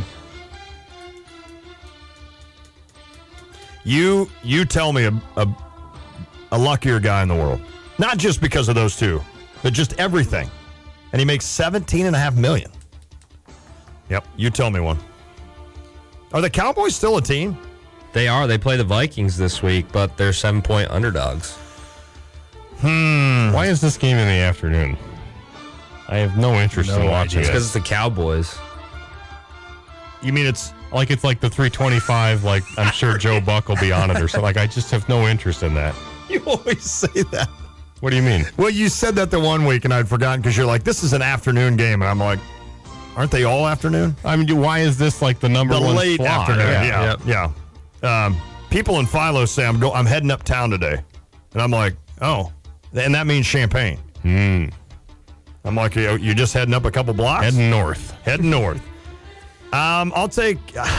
You tell me a luckier guy in the world. Not just because of those two, but just everything. And he makes $17.5 million. Yep, you tell me one. Are the Cowboys still a team? They are. They play the Vikings this week, but they're 7-point underdogs. Why is this game in the afternoon? I have no interest in watching it. It's because it's the Cowboys. You mean it's like the 325, like I'm sure Joe Buck will be on it or something. Like I just have no interest in that. You always say that. What do you mean? Well, you said that the one week and I'd forgotten because you're like, this is an afternoon game. And I'm like, aren't they all afternoon? I mean, why is this like the number one late slot? afternoon? Yeah. People in Philo say I'm heading uptown today. And I'm like, oh, and that means Champaign. I'm like, you're just heading up a couple blocks? Heading north. Heading north. I'll take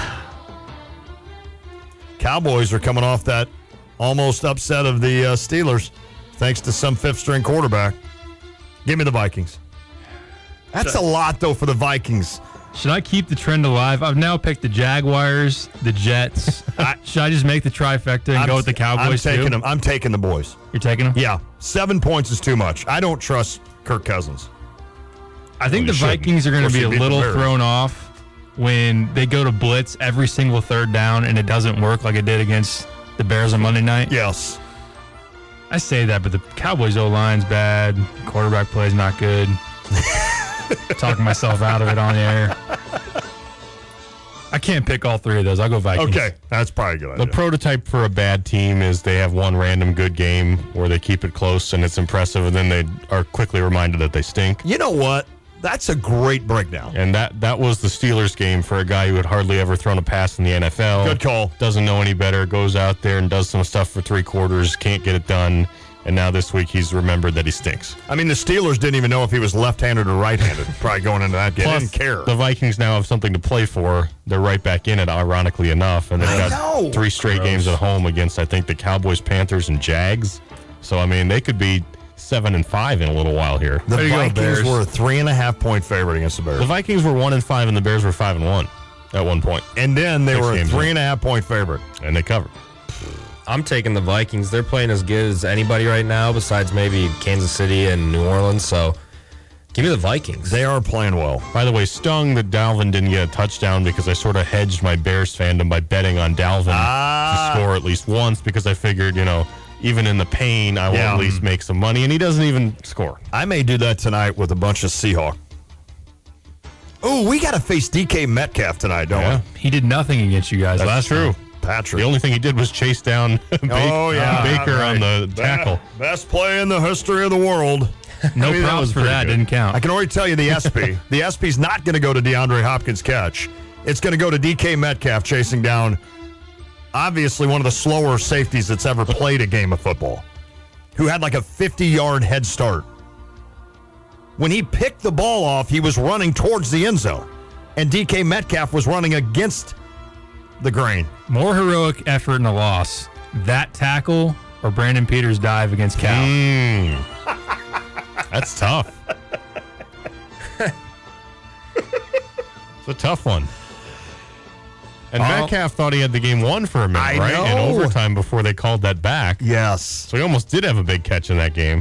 Cowboys are coming off that almost upset of the Steelers thanks to some fifth-string quarterback. Give me the Vikings. That's a lot, though, for the Vikings. Should I keep the trend alive? I've now picked the Jaguars, the Jets. Should I just make the trifecta and go with the Cowboys, too? I'm taking the boys. You're taking them? Yeah. 7 points is too much. I don't trust Kirk Cousins. I think the Vikings are going to be a little thrown off when they go to blitz every single third down and it doesn't work like it did against the Bears on Monday night. Yes. I say that, but the Cowboys' O-line's bad. Quarterback play's not good. Talking myself out of it on the air. I can't pick all three of those. I'll go Vikings. Okay, that's probably a good idea. The prototype for a bad team is they have one random good game where they keep it close and it's impressive, and then they are quickly reminded that they stink. You know what? That's a great breakdown. And that was the Steelers game for a guy who had hardly ever thrown a pass in the NFL. Good call. Doesn't know any better, goes out there and does some stuff for 3 quarters, can't get it done, and now this week he's remembered that he stinks. I mean, the Steelers didn't even know if he was left-handed or right-handed probably going into that game. Plus, They didn't care. The Vikings now have something to play for. They're right back in it, ironically enough, and they've got 3 straight games at home against, I think, the Cowboys, Panthers, and Jags. So, I mean, they could be 7-5 in a little while here. The Vikings were a 3.5-point favorite against the Bears. The Vikings were 1-5 and the Bears were 5-1 at one point. And then they were a 3.5-point favorite. And they covered. I'm taking the Vikings. They're playing as good as anybody right now besides maybe Kansas City and New Orleans. So give me the Vikings. They are playing well. By the way, stung that Dalvin didn't get a touchdown because I sort of hedged my Bears fandom by betting on Dalvin to score at least once because I figured, even in the pain, I will at least make some money, and he doesn't even score. I may do that tonight with a bunch of Seahawks. Oh, we got to face DK Metcalf tonight, don't we? He did nothing against you guys. That's true. Patrick. The only thing he did was chase down Baker on the tackle. Best play in the history of the world. No props for that. Didn't count. I can already tell you the SP. The SP's not going to go to DeAndre Hopkins' catch. It's going to go to DK Metcalf chasing down obviously one of the slower safeties that's ever played a game of football, who had like a 50-yard head start. When he picked the ball off, he was running towards the end zone, and DK Metcalf was running against the grain. More heroic effort in a loss. That tackle or Brandon Peters' dive against Cal. That's tough. It's a tough one. And Metcalf thought he had the game won for a minute, right? In overtime before they called that back. Yes. So he almost did have a big catch in that game.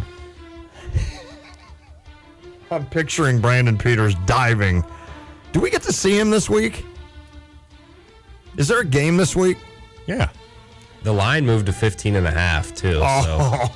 I'm picturing Brandon Peters diving. Do we get to see him this week? Is there a game this week? Yeah. The line moved to 15.5 too. So.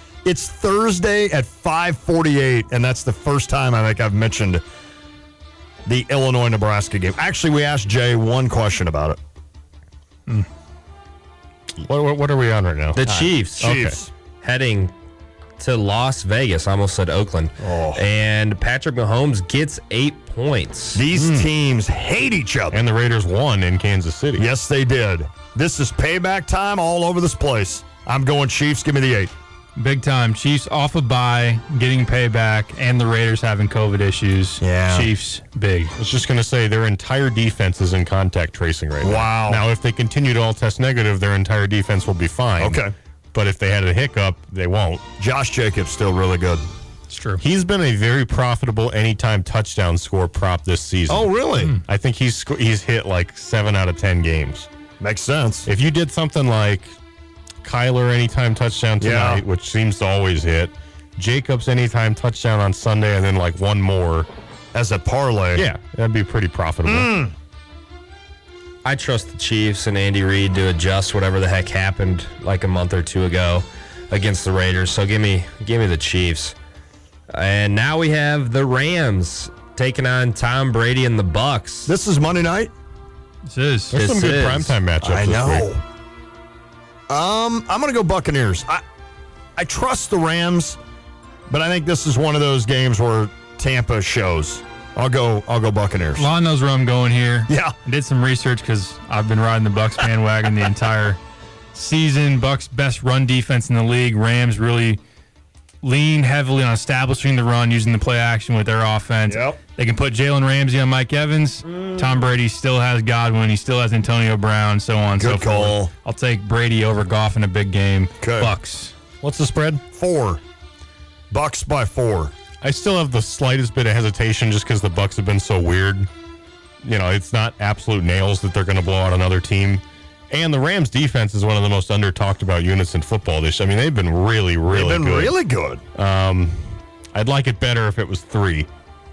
It's Thursday at 5:48, and that's the first time I think I've mentioned the Illinois-Nebraska game. Actually, we asked Jay one question about it. What are we on right now? The Chiefs. Chiefs. Heading to Las Vegas. I almost said Oakland. And Patrick Mahomes gets 8 points. These teams hate each other. And the Raiders won in Kansas City. Yes, they did. This is payback time all over this place. I'm going Chiefs. Give me the 8. Big time. Chiefs off a bye, getting payback, and the Raiders having COVID issues. Yeah. Chiefs, big. I was just going to say their entire defense is in contact tracing right now. Wow. Now, if they continue to all test negative, their entire defense will be fine. Okay. But if they had a hiccup, they won't. Josh Jacobs still really good. It's true. He's been a very profitable anytime touchdown score prop this season. Oh, really? I think he's hit like 7 out of 10 games. Makes sense. If you did something like Kyler anytime touchdown tonight, which seems to always hit, Jacobs anytime touchdown on Sunday, and then like one more as a parlay. Yeah, that'd be pretty profitable. I trust the Chiefs and Andy Reid to adjust whatever the heck happened like a month or two ago against the Raiders. So give me the Chiefs. And now we have the Rams taking on Tom Brady and the Bucks. This is Monday night? This is. There's some good primetime matchups I know. this week. I'm going to go Buccaneers. I trust the Rams, but I think this is one of those games where Tampa shows. I'll go Buccaneers. Lon knows where I'm going here. Yeah. I did some research because I've been riding the Bucs bandwagon the entire season. Bucs best run defense in the league. Rams really lean heavily on establishing the run, using the play action with their offense. Yep. They can put Jalen Ramsey on Mike Evans. Tom Brady still has Godwin. He still has Antonio Brown, so on and so Good call. forth. I'll take Brady over Goff in a big game. Okay. Bucs. What's the spread? 4. Bucs by 4. I still have the slightest bit of hesitation just because the Bucs have been so weird. You know, it's not absolute nails that they're going to blow out another team. And the Rams defense is one of the most under-talked about units in football this year. I mean, they've been really, really good. They've been really good. I'd like it better if it was 3.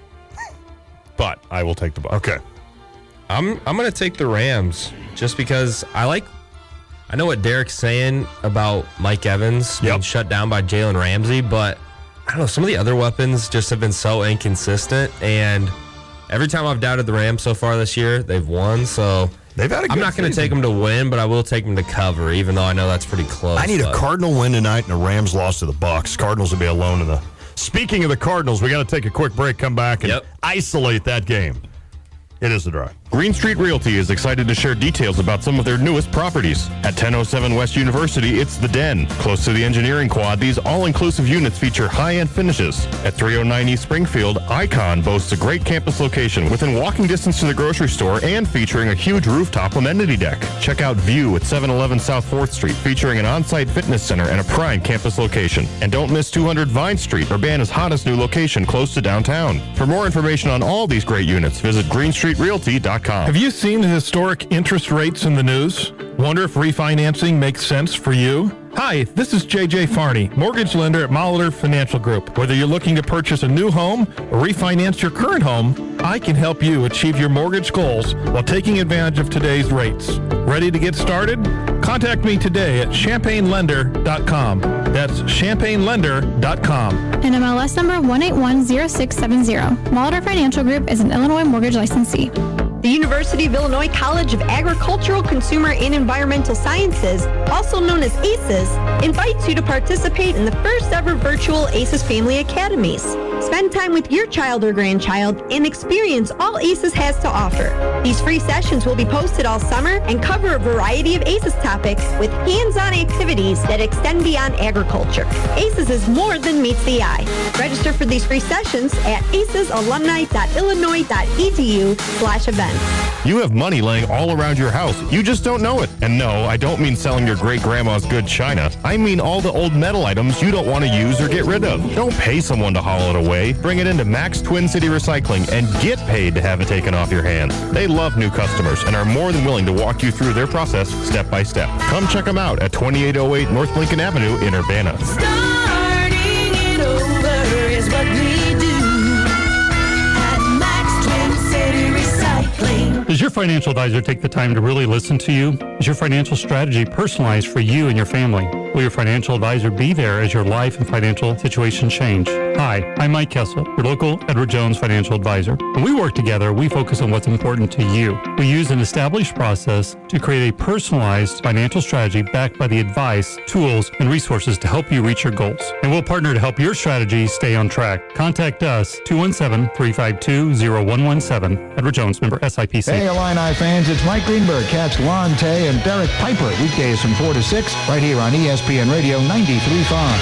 But I will take the Bucs. Okay. I'm going to take the Rams just because I know what Derek's saying about Mike Evans being shut down by Jalen Ramsey, but I don't know, some of the other weapons just have been so inconsistent, and every time I've doubted the Rams so far this year, they've won, so they've had a good I'm not going to take them to win, but I will take them to cover, even though I know that's pretty close. I need a Cardinal win tonight and a Rams loss to the Bucs. Cardinals will be alone in the... Speaking of the Cardinals, we got to take a quick break, come back, and isolate that game. It is the drive. Green Street Realty is excited to share details about some of their newest properties. At 1007 West University, it's The Den. Close to the engineering quad, these all-inclusive units feature high-end finishes. At 309 East Springfield, Icon boasts a great campus location within walking distance to the grocery store and featuring a huge rooftop amenity deck. Check out View at 711 South 4th Street, featuring an on-site fitness center and a prime campus location. And don't miss 200 Vine Street, Urbana's hottest new location close to downtown. For more information on all these great units, visit greenstreetrealty.com. Have you seen the historic interest rates in the news? Wonder if refinancing makes sense for you? Hi, this is JJ Farney, mortgage lender at Molitor Financial Group. Whether you're looking to purchase a new home or refinance your current home, I can help you achieve your mortgage goals while taking advantage of today's rates. Ready to get started? Contact me today at champagnelender.com. That's champagnelender.com. And MLS number 1810670. Molitor Financial Group is an Illinois mortgage licensee. The University of Illinois College of Agricultural, Consumer, and Environmental Sciences, also known as ACES, invites you to participate in the first ever virtual ACES Family Academies. Spend time with your child or grandchild and experience all ACES has to offer. These free sessions will be posted all summer and cover a variety of ACES topics with hands-on activities that extend beyond agriculture. ACES is more than meets the eye. Register for these free sessions at acesalumni.illinois.edu/events. You have money laying all around your house. You just don't know it. And no, I don't mean selling your great-grandma's good china. I mean all the old metal items you don't want to use or get rid of. Don't pay someone to haul it away. Bring it into Max Twin City Recycling and get paid to have it taken off your hands. They love new customers and are more than willing to walk you through their process step by step. Come check them out at 2808 North Lincoln Avenue in Urbana. Starting it over is what we do at Max Twin City Recycling. Does your your financial advisor take the time to really listen to you? Is your financial strategy personalized for you and your family? Will your financial advisor be there as your life and financial situation change? Hi, I'm Mike Kessel, your local Edward Jones financial advisor. When we work together, we focus on what's important to you. We use an established process to create a personalized financial strategy backed by the advice, tools, and resources to help you reach your goals. And we'll partner to help your strategy stay on track. Contact us, 217-352-0117. Edward Jones, member SIPC. Hey, Illini fans, it's Mike Greenberg. Catch Lon Tay and Derek Piper weekdays from 4 to 6 right here on ESPN Radio 93.5.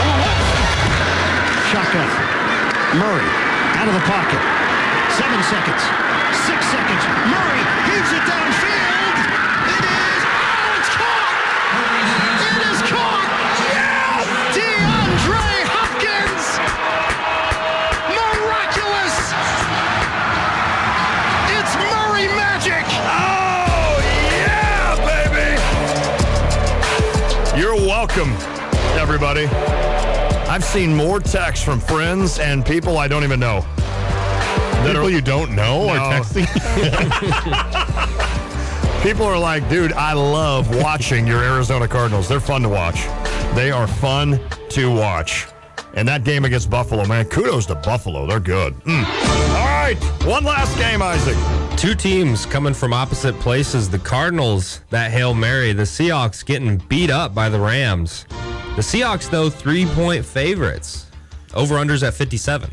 Shotgun. Murray out of the pocket. 7 seconds. 6 seconds. Murray heaves it downfield. It is. Oh, it's caught. It is caught. Yes! DeAndre Hopkins. Miraculous. It's Murray magic. Oh, yeah, baby. You're welcome, everybody. I've seen more texts from friends and people I don't even know. People you don't know are texting? People are like, dude, I love watching your Arizona Cardinals. They're fun to watch. They are fun to watch. And that game against Buffalo, man, kudos to Buffalo. They're good. All right, one last game, Isaac. Two teams coming from opposite places. The Cardinals, that Hail Mary. The Seahawks getting beat up by the Rams. The Seahawks, though, 3-point favorites. Over-unders at 57.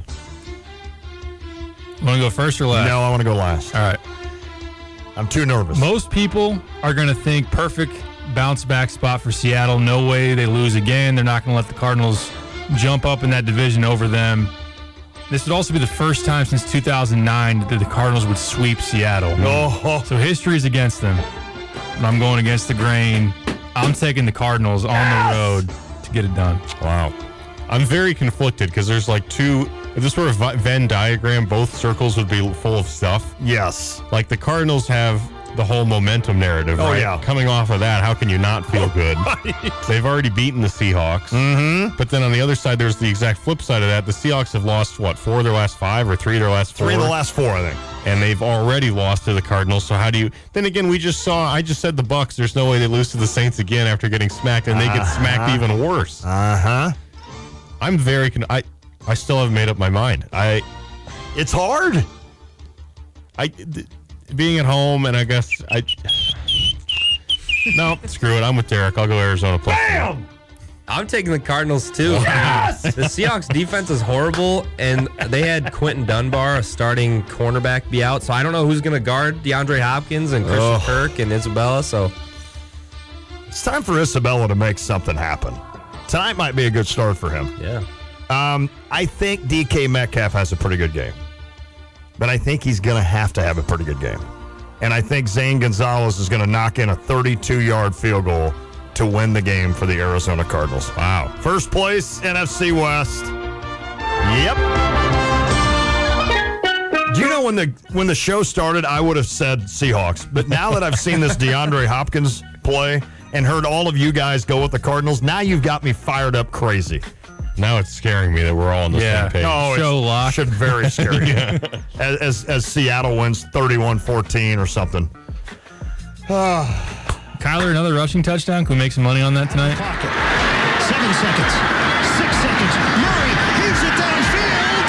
Want to go first or last? No, I want to go last. All right. I'm too nervous. Most people are going to think perfect bounce-back spot for Seattle. No way they lose again. They're not going to let the Cardinals jump up in that division over them. This would also be the first time since 2009 that the Cardinals would sweep Seattle. Oh. So history is against them. But I'm going against the grain. I'm taking the Cardinals on the road to get it done. Wow. I'm very conflicted because there's like two. If this were a Venn diagram, both circles would be full of stuff. Yes. Like the Cardinals have the whole momentum narrative, right? Yeah. Coming off of that, how can you not feel good? They've already beaten the Seahawks. Mm-hmm. But then on the other side, there's the exact flip side of that. The Seahawks have lost, 4 of their last 5 or 3 of their last 4? 3 of the last 4, I think. And they've already lost to the Cardinals. So how do you... Then again, I just said the Bucs. There's no way they lose to the Saints again after getting smacked, and they get smacked even worse. Uh-huh. I'm very... I still haven't made up my mind. It's hard. Being at home, and I guess no, screw it. I'm with Derek. I'll go Arizona plus. Bam! I'm taking the Cardinals, too. Yes! The Seahawks defense is horrible, and they had Quentin Dunbar, a starting cornerback, be out. So I don't know who's going to guard DeAndre Hopkins and Christian Kirk and Isabella. So it's time for Isabella to make something happen. Tonight might be a good start for him. Yeah. I think DK Metcalf has a pretty good game. But I think he's going to have a pretty good game. And I think Zane Gonzalez is going to knock in a 32-yard field goal to win the game for the Arizona Cardinals. Wow. First place, NFC West. Yep. Do you know when the show started, I would have said Seahawks. But now that I've seen this DeAndre Hopkins play and heard all of you guys go with the Cardinals, now you've got me fired up crazy. Now it's scaring me that we're all on the same page. No, it should very scare you. As Seattle wins 31-14 or something. Kyler, another rushing touchdown. Can we make some money on that tonight? 7 seconds. 6 seconds. Murray heaves it downfield.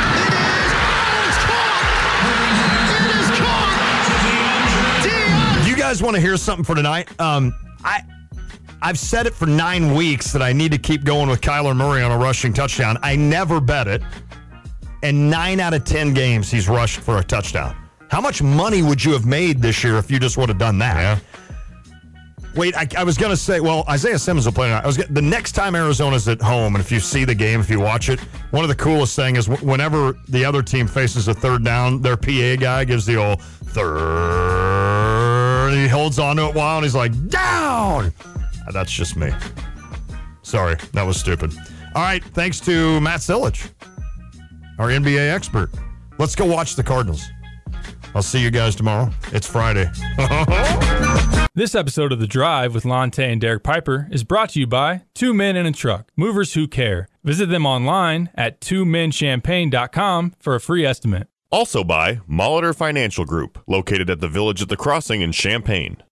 It is. Oh, it's caught. It is caught. Do you guys want to hear something for tonight? I've said it for 9 weeks that I need to keep going with Kyler Murray on a rushing touchdown. I never bet it. And 9 out of 10 games he's rushed for a touchdown. How much money would you have made this year if you just would have done that? Yeah. Wait, I was going to say, well, Isaiah Simmons will play tonight. The next time Arizona's at home, and if you see the game, if you watch it, one of the coolest things is whenever the other team faces a third down, their PA guy gives the old third, and he holds on to it a while, and he's like, down! That's just me. Sorry, that was stupid. All right, thanks to Matt Sillich, our NBA expert. Let's go watch the Cardinals. I'll see you guys tomorrow. It's Friday. This episode of The Drive with Lonte and Derek Piper is brought to you by Two Men in a Truck, movers who care. Visit them online at twomenchampagne.com for a free estimate. Also by Molitor Financial Group, located at the Village at the Crossing in Champaign.